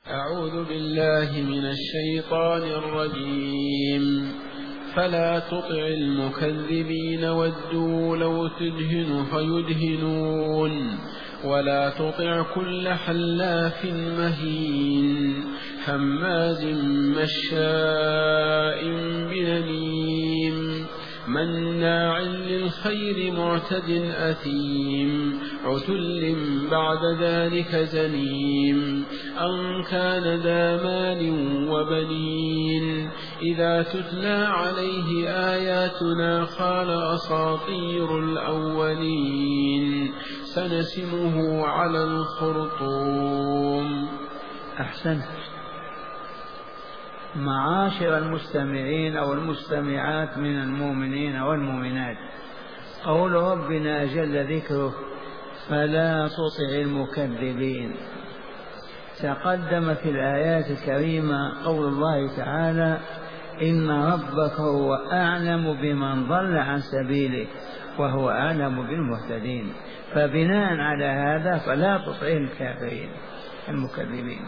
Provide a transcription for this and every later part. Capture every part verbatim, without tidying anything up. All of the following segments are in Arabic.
أعوذ بالله من الشيطان الرجيم. فلا تطع المكذبين ودوا لو تدهن فيدهنون ولا تطع كل حلاف مهين هماز مشاء بنميم مناع للخير معتد أثيم عتل بعد ذلك زنيم أن كان ذا مال وبنين إذا تتلى عليه آياتنا قال أساطير الأولين سنسمه على الخرطوم. أحسنت. معاشر المستمعين أو المستمعات من المؤمنين والمؤمنات، قول ربنا جل ذكره فلا تطع المكذبين. تقدم في الآيات الكريمة قول الله تعالى إن ربك هو أعلم بمن ضل عن سبيله وهو أعلم بالمهتدين. فبناء على هذا فلا تطع الكافرين المكذبين.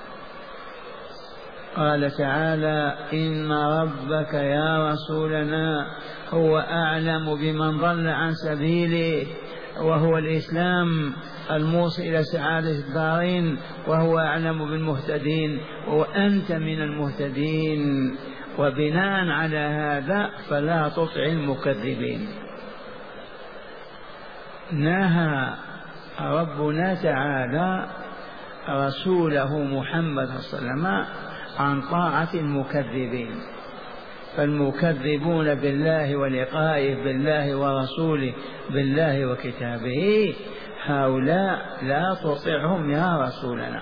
قال تعالى إن ربك يا رسولنا هو أعلم بمن ضل عن سبيله وهو الإسلام الموصل إلى سعادة الدارين وهو أعلم بالمهتدين وأنت من المهتدين. وبناء على هذا فلا تطع المكذبين. نهى ربنا تعالى رسوله محمد صلى الله عليه وسلم عن طاعة المكذبين. فالمكذبون بالله ولقائه بالله ورسوله بالله وكتابه هؤلاء لا تطعهم يا رسولنا.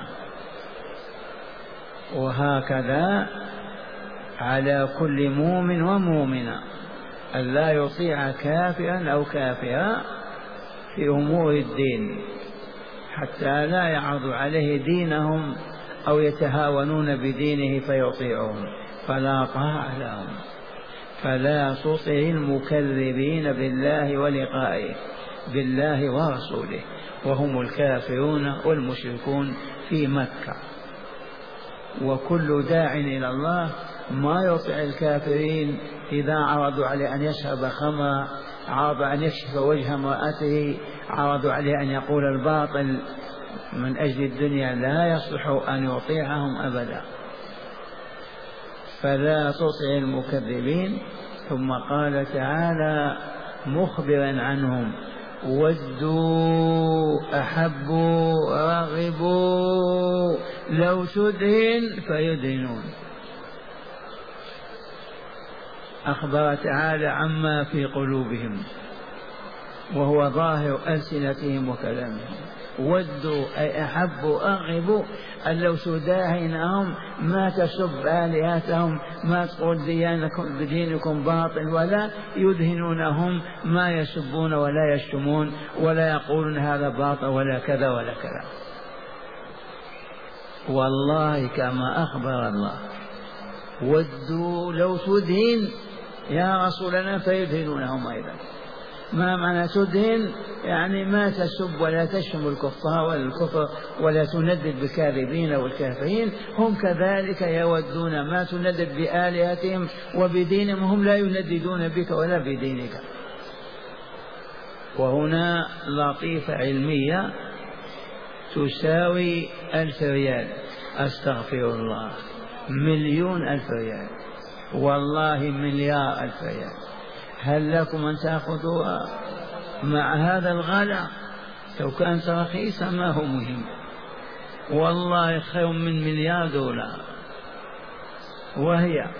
وهكذا على كل مؤمن ومؤمنة أن لا يطيع كافرا أو كافرا في أمور الدين حتى لا يعرض عليه دينهم أو يتهاونون بدينه فيطيعهم، فلا طاعة لهم. فلا تطع المكذبين بالله ولقائه بالله ورسوله وهم الكافرون والمشركون في مكة. وكل داع إلى الله ما يطع الكافرين إذا عرضوا عليه أن يشرب خمرا، عرضوا أن يكشف وجه امرأته، عرضوا عليه أن يقول الباطل من أجل الدنيا، لا يصلح أن يطيعهم أبدا. فلا تطع المكذبين. ثم قال تعالى مخبرا عنهم ودوا أحبوا رغبوا لو تدهن فيدهنون. أخبر تعالى عما في قلوبهم وهو ظاهر ألسنتهم وكلامهم. ودوا أي أحبوا أرغبوا أن لو تداهنهم ما تسب آلهتهم، ما تقول ديانكم بدينكم باطل، ولا يدهنونهم ما يسبون ولا يشتمون ولا يقولون هذا باطل ولا كذا ولا كذا. والله كما أخبر الله ودوا لو تدهن يا رسولنا فيدهنونهم أيضا. ما معنى تدهن؟ يعني ما تسب ولا تشتم الكفار ولا الكفر ولا تندد بالكاذبين والكافرين. هم كذلك يودون ما تندد بآلهتهم وبدينهم، هم لا ينددون بك ولا بدينك. وهنا لطيفة علمية تساوي ألف ريال، أستغفر الله، مليون ألف ريال، والله مليار ألف ريال. هل لكم أن تأخذوها مع هذا الغلاء؟ لو كانت رخيصة ما هو مهم، والله خير من مليار دولار. وهي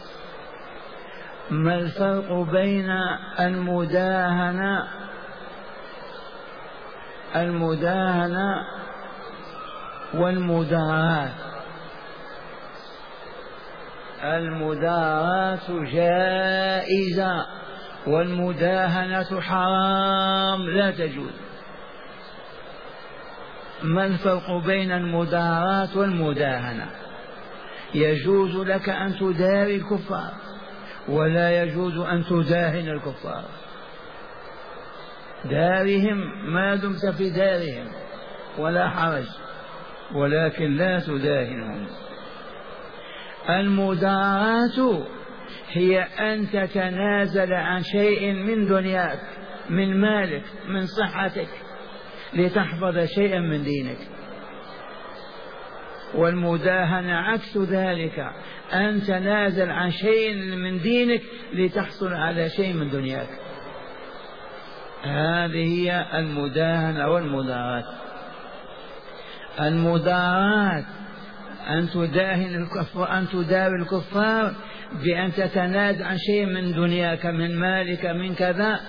ما الفرق بين المداهنة المداهنة والمداراة؟ المداراة جائزة والمداهنة حرام لا تجوز. ما الفرق بين المداراة والمداهنة؟ يجوز لك أن تداري الكفار ولا يجوز أن تداهن الكفار. دارهم ما دمت في دارهم ولا حرج، ولكن لا تداهنهم. المداراة هي أن تتنازل عن شيء من دنياك، من مالك، من صحتك، لتحفظ شيئا من دينك. والمداهنة عكس ذلك، أن تنازل عن شيء من دينك لتحصل على شيء من دنياك. هذه هي المداهنة والمداراة. المداراة أن تداهن الكفار، أن تداوي الكفار بأن تتنازل عن شيء من دنياك، من مالك، من كذا،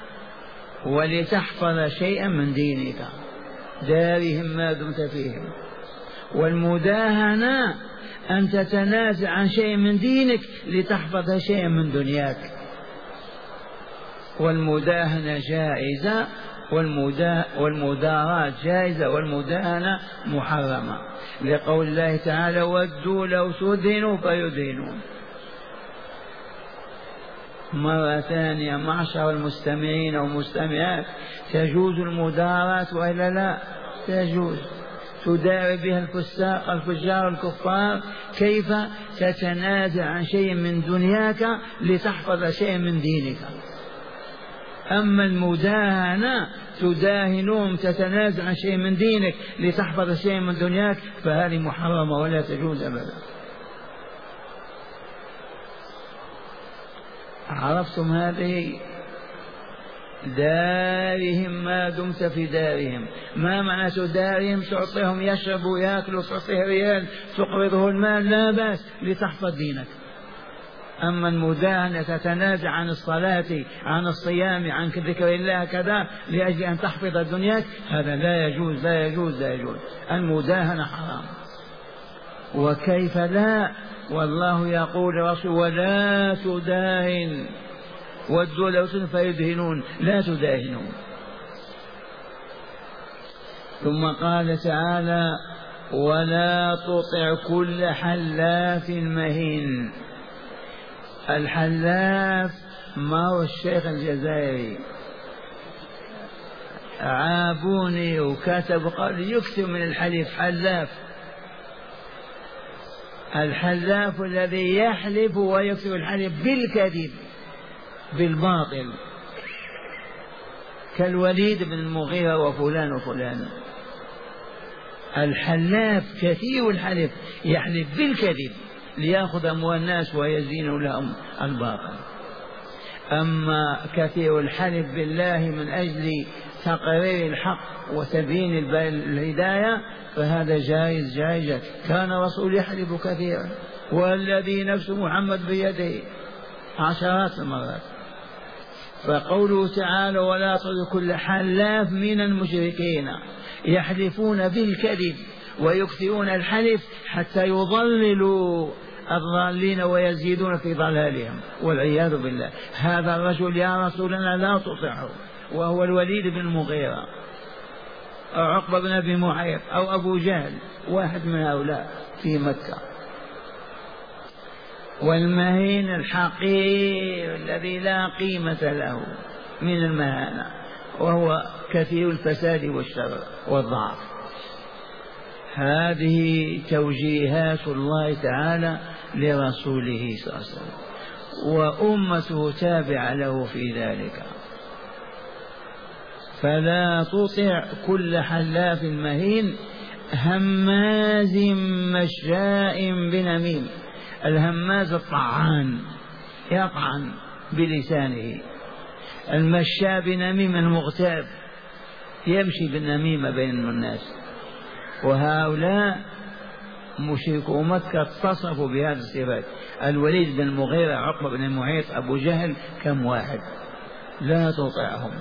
ولتحفظ شيئا من دينك، دارهم ما دمت فيهم. والمداهنة أن تتنازل عن شيء من دينك لتحفظ شيئا من دنياك. والمداهنة جائزة والمداراة جائزة والمداهنة محرمة، لقول الله تعالى: ودوا لو تدهنوا فيدهنون. مرة ثانية معشر المستمعين والمستمعات، تجوز المداراة وإلا لا؟ تجوز، تداري بها الفساق الفجار الكفار. كيف؟ تتنازع عن شيء من دنياك لتحفظ شيء من دينك. أما المداهنة تداهنهم، تتنازع عن شيء من دينك لتحفظ شيء من دنياك، فهذه محرمة ولا تجوز أبدا. عرفتم هذه؟ دارهم ما دمت في دارهم. ما معنى دارهم؟ تعطيهم يشربوا ياكلوا، تعطيه ريال، تقرضه المال، لا بأس، لتحفظ دينك. أما المداهنة تتنازع عن الصلاة، عن الصيام، عن ذكر الله كذا لأجل أن تحفظ دنياك، هذا لا يجوز لا يجوز لا يجوز. المداهنة حرام. وكيف لا؟ والله يقول رسول: ولا تداهن، ودوا لو تدهنوا فيدهنون، لا تداهنوا. ثم قال تعالى: ولا تطع كل حلاف مهين. الحلاف ما هو الشيخ الجزائري عابوني وكتب قال يكثر من الحليف حلاف. الحلاف الذي يحلف ويكثر الحلف بالكذب بالباطل، كالوليد بن المغيرة وفلان وفلان. الحلاف كثير الحلف، يحلف بالكذب ليأخذ أموال الناس ويزين لهم الباطل. أما كثير الحلف بالله من أجل تقرير الحق وتبيين الهداية فهذا جائز جائز. كان رسول يحلف كثيرا، والذي نفس محمد بيده عشرات المرات. فقوله تعالى: ولا تطع كل حلاف من المشركين يحلفون بالكذب ويكثرون الحلف حتى يضللوا الضالين ويزيدون في ضلالهم والعياذ بالله. هذا الرجل يا رسول الله لا تطعه، وهو الوليد بن المغيرة أو عقبة بن أبي معيط أو أبو جهل، واحد من هؤلاء في مكة. والمهين الحقير الذي لا قيمة له من المهانة، وهو كثير الفساد والشر والضعف. هذه توجيهات الله تعالى لرسوله صلى الله عليه وسلم، وأمته تابعة له في ذلك. فلا تطع كل حلاف مهين هماز مشاء بنميم. الهماز الطعان يطعن بلسانه، المشاء بنميم المغتاب يمشي بالنميمة بين الناس. وهؤلاء مشركو مكة اتصفوا بهذه الصفات. الوليد بن المغيرة، عقبة بن معيط، أبو جهل، كم واحد. لا تطعهم.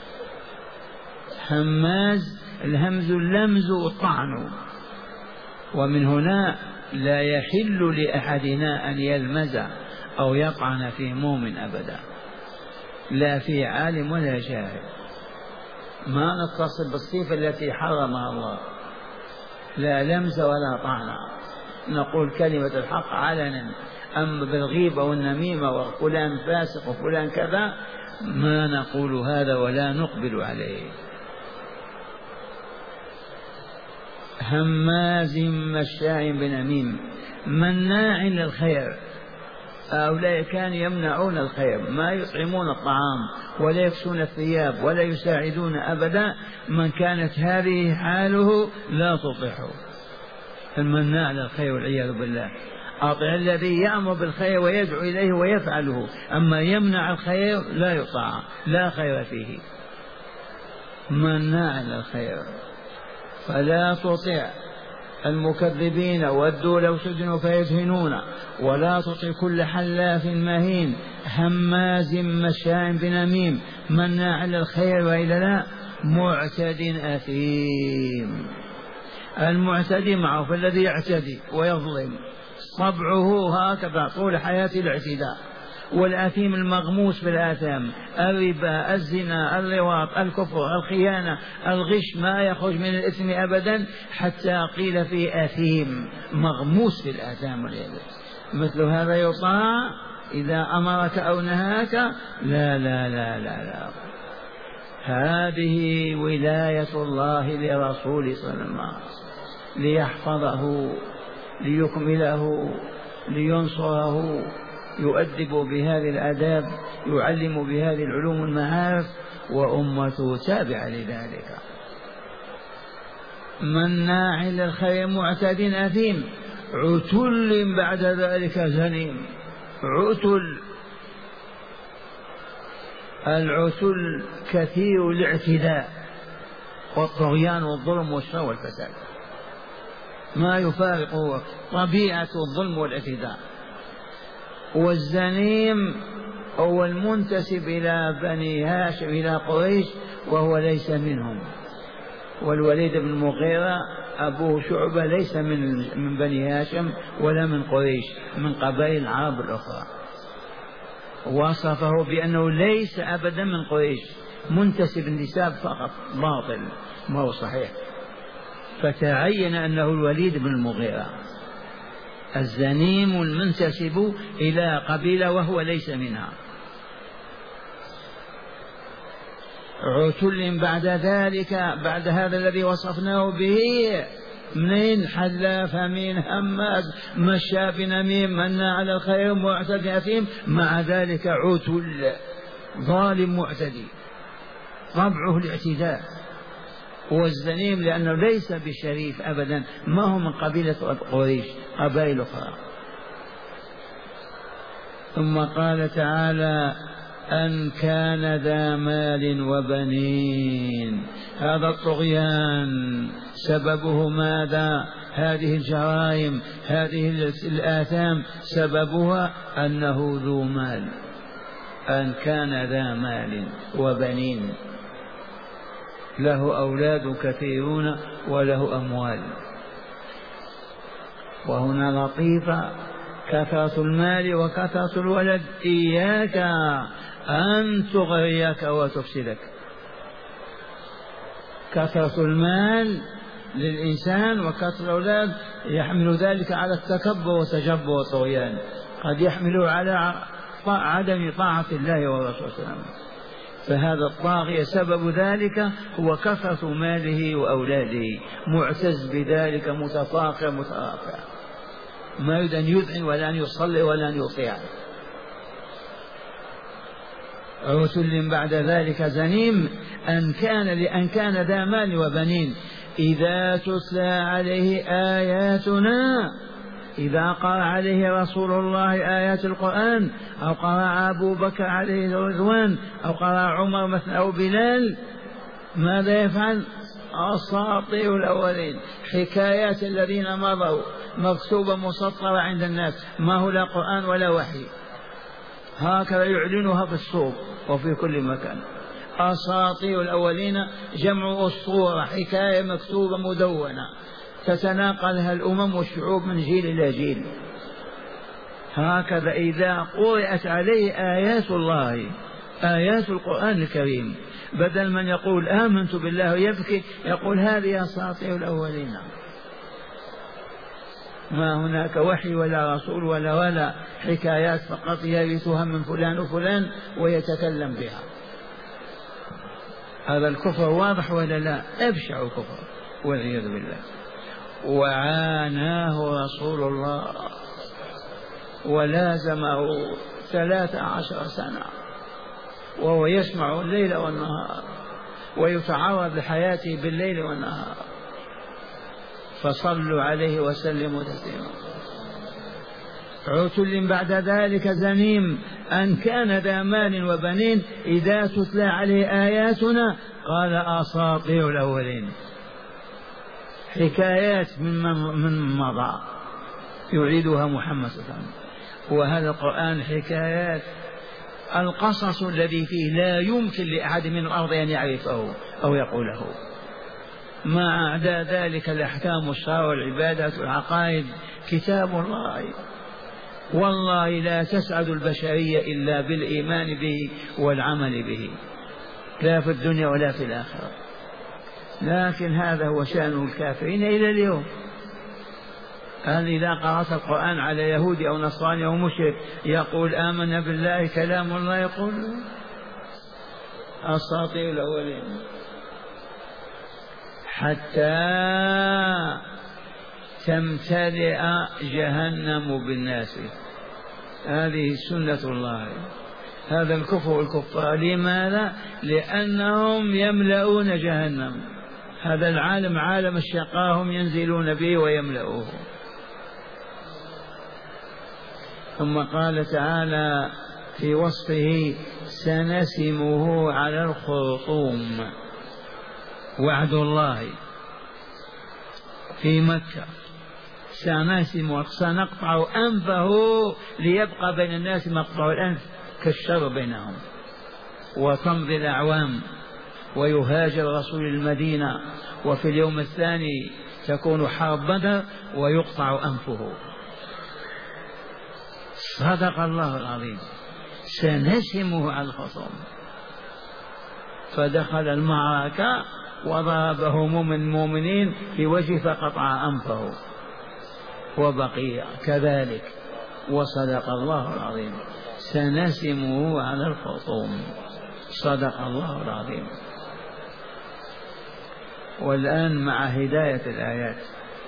هماز الهمز اللمز والطعن. ومن هنا لا يحل لأحدنا أن يلمز أو يطعن في مؤمن أبدا، لا في عالم ولا جاهل. ما نتصل بالصفة التي حرمها الله، لا لمز ولا طعن. نقول كلمة الحق علنا. أما بالغيبة والنميمة وفلان فاسق وفلان كذا ما نقول هذا ولا نقبل عليه. هماز مشاء بنميم مناع للخير. هؤلاء كانوا يمنعون الخير، ما يطعمون الطعام ولا يكسون الثياب ولا يساعدون أبدا. من كانت هذه حاله لا تطيعه، المناع للخير والعياذ بالله. أطع الذي يأمر بالخير ويدعو إليه ويفعله، أما يمنع الخير لا يطاع، لا خير فيه. مناع للخير. فلا تطع المكذبين ودوا لو سجنوا فيدهنون، ولا تطع كل حلاف مهين هماز مشاء بنميم مناع للخير وإلا لا معتد أثيم. المعتدي معروف الذي يعتدي ويظلم، طبعه هكذا طول حياة الاعتداء. والآثيم المغموس بالآثام، الربا، الزنا، اللواط، الكفر، الخيانة، الغش، ما يخرج من الإثم أبدا حتى قيل في أثيم مغموس بالآثام والعياذ. مثل هذا يطاع إذا أمرك أو نهاك؟ لا لا لا لا لا. هذه ولاية الله لرسول صلى الله عليه وسلم، ليحفظه، ليكمله، لينصره، يؤدب بهذه الآداب، يعلم بهذه العلوم المعارف، وأمته تابعة لذلك. مناع للخير معتد أثيم عتل بعد ذلك زنيم. عتل، العتل كثير الاعتداء والطغيان والظلم والشر والفساد، ما يفارقه طبيعة الظلم والاعتداء. والزنيم هو المنتسب إلى بني هاشم إلى قريش وهو ليس منهم. والوليد بن المغيرة أبوه شعبة ليس من من بني هاشم ولا من قريش، من قبائل العرب الأخرى. وصفه بأنه ليس أبدا من قريش، منتسب انتساب فقط باطل ما هو صحيح. فتعين أنه الوليد بن المغيرة الزنيم المنتسب إلى قبيلة وهو ليس منها. عتل بعد ذلك، بعد هذا الذي وصفناه به، من حلاف من هماز مشاء بنميم مناع على الخير معتد أثيم، مع ذلك عتل ظالم معتدي طبعه الاعتداء. والزنيم لأنه ليس بشريف أبدا، ما هو من قبيلة قريش، قبائل أخرى. ثم قال تعالى أن كان ذا مال وبنين. هذا الطغيان سببه ماذا؟ هذه الجرائم، هذه الآثام سببها أنه ذو مال. أن كان ذا مال وبنين، له أولاد كثيرون وله أموال. وهنا لطيفة، كثرة المال وكثرة الولد إياك أن تغريك وتفسدك. كثرة المال للإنسان وكثرة الأولاد يحمل ذلك على التكبر والتجبر والطغيان، قد يحمل على عدم طاعة الله ورسوله. فهذا الطاغية سبب ذلك هو كثرة ماله وأولاده، معتز بذلك، متفاخر مترافع، ما يريد أن يذعن ولا أن يصلي ولا أن يطيع. عتل بعد ذلك زنيم أن كان لأن كان ذا مال وبنين إذا تتلى عليه آياتنا، إذا قرأ عليه رسول الله آيات القرآن، أو قرأ أبو بكر عليه الرضوان، أو قرأ عمر مثلا أو بلال، ماذا يفعل؟ أساطير الأولين، حكايات الذين مضوا مكتوبة مسطرة عند الناس، ما هو لا قرآن ولا وحي، هكذا يعلنها في السوق وفي كل مكان. أساطير الأولين جمع أسطورة، حكاية مكتوبة مدونة تتناقلها الأمم والشعوب من جيل إلى جيل. هكذا إذا قرأت عليه آيات الله، آيات القرآن الكريم، بدل من يقول آمنت بالله ويبكي يقول هذه أساطير الأولين، ما هناك وحي ولا رسول ولا ولا حكايات فقط يرثها من فلان وفلان ويتكلم بها. هذا الكفر واضح ولا لا؟ أبشع كفر والعياذ بالله. وعاناه رسول الله ولازمه ثلاث عشر سنة وهو يسمع الليل والنهار ويتعرض لحياته بالليل والنهار. فصلوا عليه وسلموا تسليما. عتل بعد ذلك زنيم أن كان ذا مال وبنين إذا تتلى عليه آياتنا قال أساطير الأولين. حكايات من من مضى يعيدها محمد صلى الله عليه وسلم. وهذا القرآن حكايات، القصص الذي فيه لا يمكن لأحد من الأرض أن يعرفه أو يقوله. ما عدا ذلك الأحكام والشرع والعبادات والعقائد كتاب الله. والله لا تسعد البشرية إلا بالإيمان به والعمل به، لا في الدنيا ولا في الآخرة. لكن هذا هو شأن الكافرين إلى اليوم. هل إذا قرأت القرآن على يهودي أو نصراني أو مشرك يقول آمن بالله كلام الله، يقول أساطير الأولين. حتى تمتلئ جهنم بالناس. هذه سنة الله. هذا الكفر والكفار. لماذا؟ لأنهم يملؤون جهنم. هذا العالم عالم الشقاء هم ينزلون به ويملؤوه. ثم قال تعالى في وصفه سنسمه على الخرطوم. وعد الله في مكة سنسمه، سنقطع أنفه ليبقى بين الناس مقطع الأنف كالشر بينهم. وتمضي الأعوام ويهاجر رسول المدينة، وفي اليوم الثاني تكون حرب بدر ويقطع أنفه. صدق الله العظيم. سنسمه على الخصوم. فدخل المعركة وضربهم من المؤمنين في وجه فقطع أنفه وبقي كذلك. وصدق الله العظيم. سنسمه على الخصوم. صدق الله العظيم. والآن مع هداية الآيات.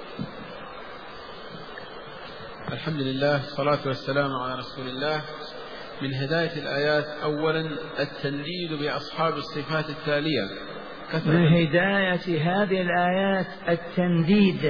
الحمد لله والصلاة والسلام على رسول الله. من هداية الآيات أولا التنديد بأصحاب الصفات التالية. من هداية هذه الآيات التنديد،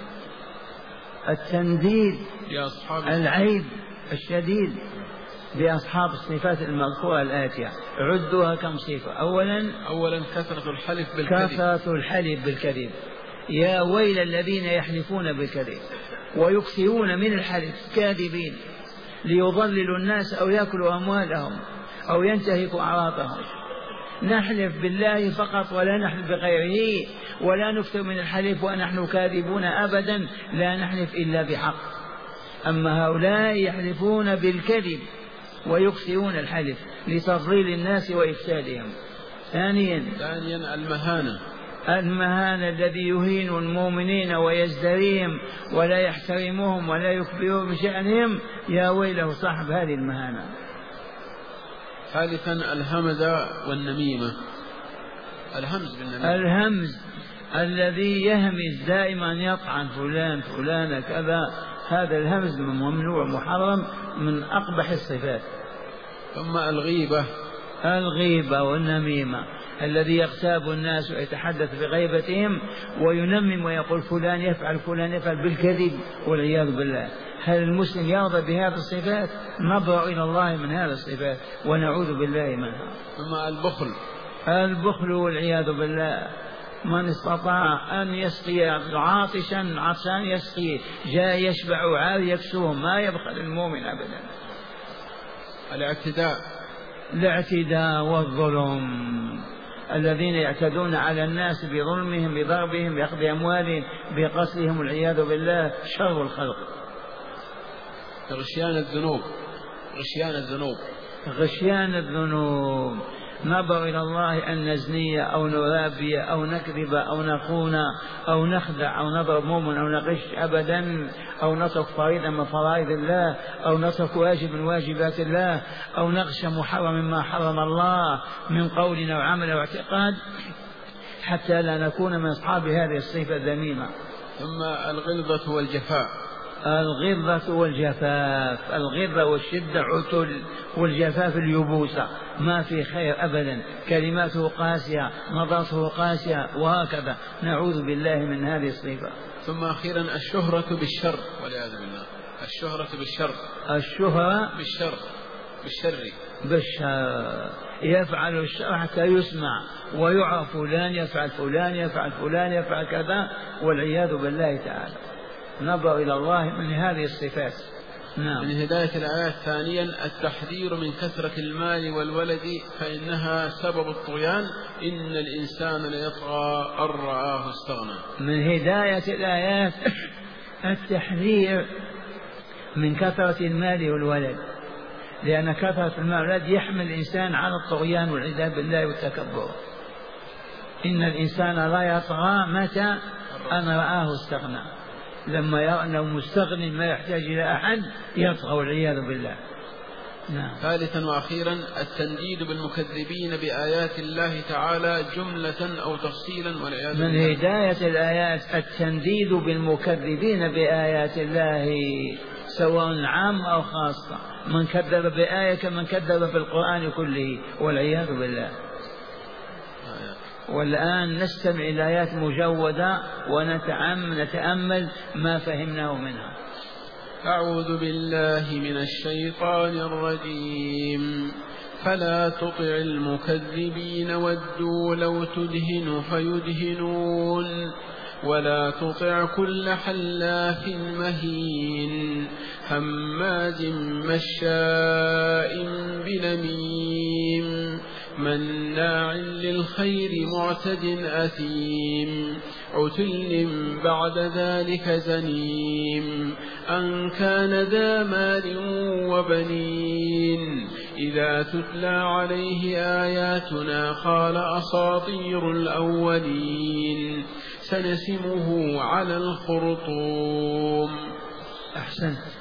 التنديد بأصحاب العيب الشديد بأصحاب الصفات المذكورة الآتية. عدوها كم صفة. أولا أولا كثرة الحلف بالكذب. كثرة الحلف بالكذب. يا ويل الذين يحلفون بالكذب ويكثرون من الحلف كاذبين ليضللوا الناس أو يأكلوا أموالهم أو ينتهكوا أعراضهم. نحلف بالله فقط ولا نحلف بغيره، ولا نكثر من الحلف ونحن كاذبون أبدا، لا نحلف إلا بحق. أما هؤلاء يحلفون بالكذب ويكثرون الحلف لتضليل الناس وإفسادهم. ثانيا ثانيا المهانة. المهانة الذي يهين المؤمنين ويزدريهم ولا يحترمهم ولا يخبرهم بشأنهم، يا ويله صاحب هذه المهانة. ثالثا الهمزة والنميمة. الهمز بالنميمة. الهمز الذي يهمز دائما يطعن فلان فلان كذا، هذا الهمز ممنوع محرم من أقبح الصفات. ثم الغيبة. الغيبة والنميمة الذي يغتاب الناس ويتحدث بغيبتهم وينمم ويقول فلان يفعل فلان يفعل بالكذب والعياذ بالله. هل المسلم يرضى بهذه الصفات؟ نبرأ إلى الله من هذه الصفات ونعوذ بالله منها. ثم البخل. البخل والعياذ بالله. من استطاع أن يسقي عاطشا عطشان يسقي، جاء يشبع عاري يكسوه، ما يبخل المؤمن أبدا. الاعتداء. الاعتداء والظلم الذين يعتدون على الناس بظلمهم بضربهم بأخذ أموالهم بقتلهم والعياذ بالله، شر الخلق. غشيان الذنوب. غشيان الذنوب. غشيان الذنوب. نبر إلى الله أن نزني أو نرابي أو نكذب أو نخون أو نخدع أو نضرب مؤمن أو نغش أبدا، أو نترك فريضة من فرائض الله، أو نترك واجب من واجبات الله، أو نغش محرم مما حرم الله من قول أو عمل أو اعتقاد، حتى لا نكون من أصحاب هذه الصفة الذميمة. ثم الغلظة والجفاء. الغلظة والجفاف، الغلظة والشدة عتل، والجفاف اليبوسة، ما في خير أبدا، كلماته قاسية، نظرته قاسية، وهكذا نعوذ بالله من هذه الصفة. ثم أخيرا الشهرة بالشر والعياذ بالله. الشهرة بالشر، الشهرة بالشر بالشر بالشر، يفعل الشر حتى يسمع ويعرف فلان يفعل فلان يفعل فلان يفعل كذا، والعياذ بالله تعالى. نظر إلى الله من هذه الصفات. نعم. من هداية الآيات ثانيا التحذير من كثرة المال والولد فإنها سبب الطغيان، إن الإنسان ليطغى أن رآه استغنى. من هداية الآيات التحذير من كثرة المال والولد، لأن كثرة المال والولد يحمل الإنسان على الطغيان والعياذ بالله والتكبر. إن الإنسان لا يطغى متى أن رآه استغنى، لما يرى أنه مستغني ما يحتاج إلى أحد يطغى والعياذ بالله. نعم. ثالثا وأخيرا التنديد بالمكذبين بآيات الله تعالى جملة أو تفصيلا والعياذ بالله. من هداية الآيات التنديد بالمكذبين بآيات الله، سواء عام أو خاصة، من كذب بآية كمن كذب بالقرآن كله والعياذ بالله. والآن نستمع إلى آيات مجودة ونتأمل ما فهمناه منها. أعوذ بالله من الشيطان الرجيم. فلا تطع المكذبين ودوا لو تدهن فيدهنون ولا تطع كل حلاف مهين هماز مشاء بنميم مناع للخير معتد أثيم عتل بعد ذلك زنيم أن كان ذا مال وبنين إذا تتلى عليه آياتنا قال أساطير الأولين سنسمه على الخرطوم. أحسنت.